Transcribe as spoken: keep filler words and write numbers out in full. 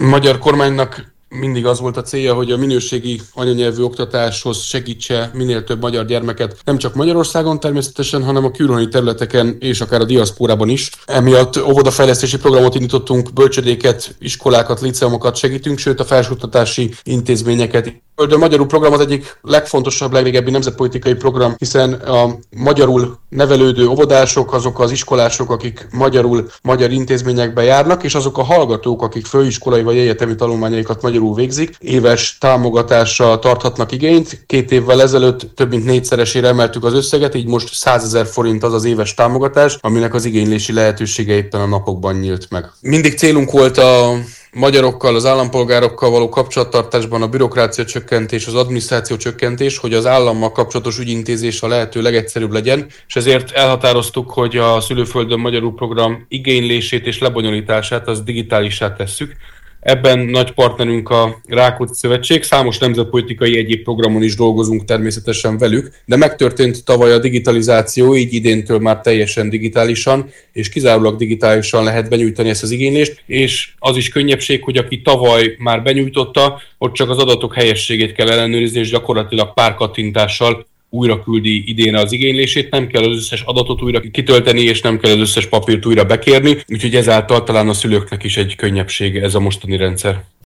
magyar kormánynak mindig az volt a célja, hogy a minőségi anyanyelvű oktatáshoz segítse minél több magyar gyermeket, nem csak Magyarországon természetesen, hanem a külhoni területeken és akár a diaszpórában is. Emiatt óvodafejlesztési programot indítottunk, bölcsödéket, iskolákat, liceumokat segítünk, sőt a felsőoktatási intézményeket. A Magyarul program az egyik legfontosabb, legrégebbi nemzetpolitikai program, hiszen a magyarul nevelődő óvodások, azok az iskolások, akik magyarul magyar intézményekbe járnak, és azok a hallgatók, akik főiskolai vagy egyetemi tanulmányaikat magyarul végzik, éves támogatásra tarthatnak igényt. Két évvel ezelőtt több mint négyszeresére emeltük az összeget, így most százezer forint az az éves támogatás, aminek az igénylési lehetősége éppen a napokban nyílt meg. Mindig célunk volt a magyarokkal, az állampolgárokkal való kapcsolattartásban a bürokrácia csökkentés, az adminisztráció csökkentés, hogy az állammal kapcsolatos ügyintézés a lehető legegyszerűbb legyen, és ezért elhatároztuk, hogy a Szülőföldön Magyarul program igénylését és lebonyolítását az digitálissá tesszük. Ebben nagy partnerünk a Rákóczi Szövetség, számos nemzetpolitikai egyéb programon is dolgozunk természetesen velük, de megtörtént tavaly a digitalizáció, így idéntől már teljesen digitálisan, és kizárólag digitálisan lehet benyújtani ezt az igénylést, és az is könnyebbség, hogy aki tavaly már benyújtotta, ott csak az adatok helyességét kell ellenőrizni, és gyakorlatilag pár kattintással újra küldi idénre az igénylését, nem kell az összes adatot újra kitölteni, és nem kell az összes papírt újra bekérni, úgyhogy ezáltal talán a szülőknek is egy könnyebbsége ez a mostani rendszer.